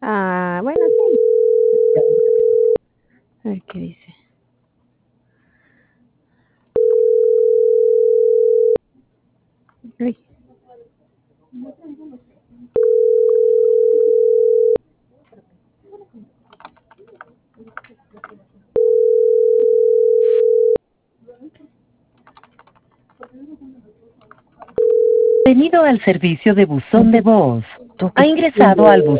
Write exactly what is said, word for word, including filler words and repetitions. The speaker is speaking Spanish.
Ah, bueno, sí. A ver qué dice. Uy. Bienvenido al servicio de buzón de voz. Ha ingresado al buzón.